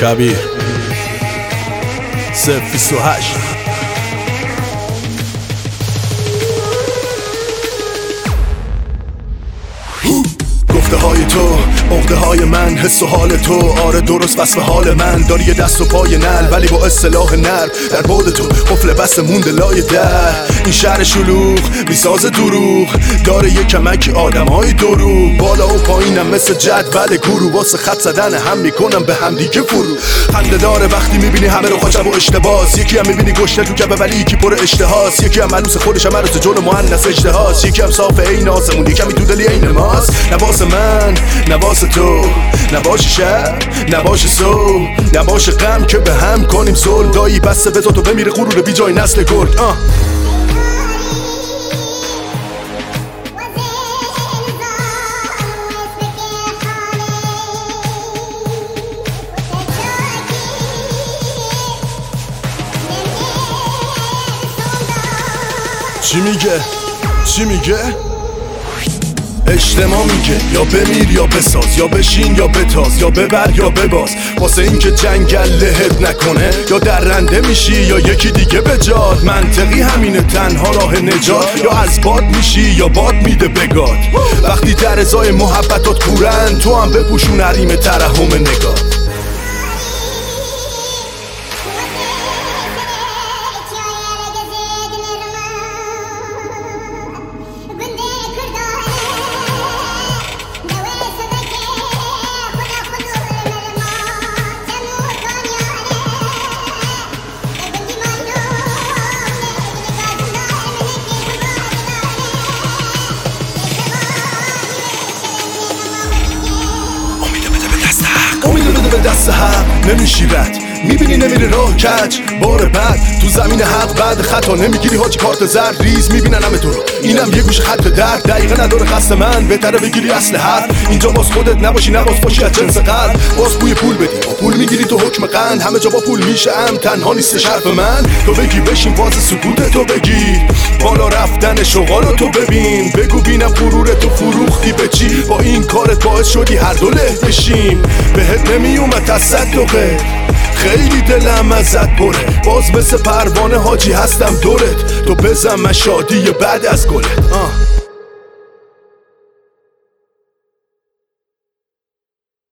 کبیر 028 گفته های تو، عقده های من، حس و حال تو، آره درست وصف حال من. داری یه دست و پای نل ولی با اصطلاح نر در بعد تو قفل بس مونده لای در. این شهر شلوغ میساز دروغ داره یه کمکی آدم های دروغ. بالا و پایینم مثل جدول گروه واسه خط زدن هم میکنم به هم دیگه فرو. خنده داره وقتی میبینی همه رو خاچم و اشتباس. یکی هم میبینی گشنه تو کبه ولی یکی پر اشتهاست. یکی هم ملوس خودش هم عروس جلو مؤنث اجتهاست. یکی هم صاف عین آسمون، یکی تو دلی عین ماست. نواس من نواس تو، نباش شب نباش سو، نباش غم که به هم کنیم صلح. دایی بسته بذار تو بمیره غرور بی جای نسل گرگ. چی میگه؟ اجتماع میگه یا بمیر یا بساز، یا بشین یا بتاز، یا ببر یا بباز. واسه این که جنگل لهت نکنه یا درنده میشی یا یکی دیگه به جاد. منطقی همینه تنها راه نجات، یا از باد میشی یا باد میده بگاد. وقتی در ازای محبتات کورن تو هم بپوشون حریم ترحم نگاه. امید بده به دست حق نمیشی رد، میبینی نمیره راه کج. بار بعد تو زمین حق بعد خطا نمیگیری حاجی کارت زرد ریز. میبینن همه تو رو، اینم یه گوش خط درد. دقیقه نداره خست من، بهتره بگیری اصل حرف. اینجا باز خودت نباشی نباز باشی از جنس قلب. باز بوی پول بدی با پول میگیری تو حکم قند. همه جا با پول میشه تنها نیست حرف من. تو بگی بشین باز سکوت تو بگیر، بالا رفتن شغالو تو ببین. بگو بینم غرور تو فروختی به چی؟ با این کارت باعث شدی هر دو له بشیم. بهت نمیومد تصدقه، خیلی دلم ازت پره. باز مثل پروانه حاجی هستم دورت، تو بزن من شادی بعد از گلت.